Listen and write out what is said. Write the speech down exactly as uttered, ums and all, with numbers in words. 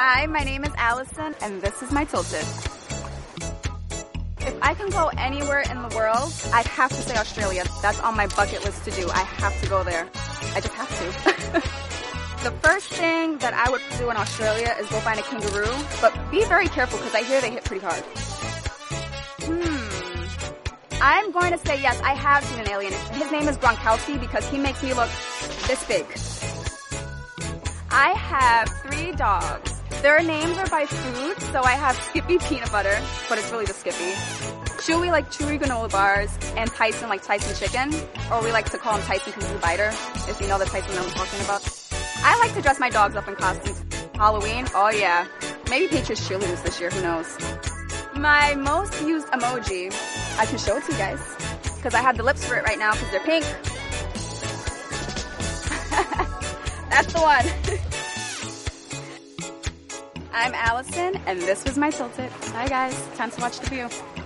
Hi, my name is Allison, and this is my Tilted. If I can go anywhere in the world, I'd have to say Australia. That's on my bucket list to do. I have to go there. I just have to. The first thing that I would do in Australia is go find a kangaroo, but be very careful because I hear they hit pretty hard. Hmm. I'm going to say yes, I have seen an alien. His name is Gronkowski because he makes me look this big. I have three dogs. Their names are by food, so I have Skippy Peanut Butter, but it's really the Skippy. Chewy like Chewy granola bars, and Tyson like Tyson Chicken, or we like to call him Tyson because he's a biter, if you know the Tyson I'm talking about. I like to dress my dogs up in costumes. Halloween, oh yeah. Maybe Patriots cheerleaders this year, who knows. My most used emoji, I can show it to you guys, because I have the lips for it right now because they're pink. That's the one. I'm Allison, and this was my Tilted. Bye guys, time to watch the view.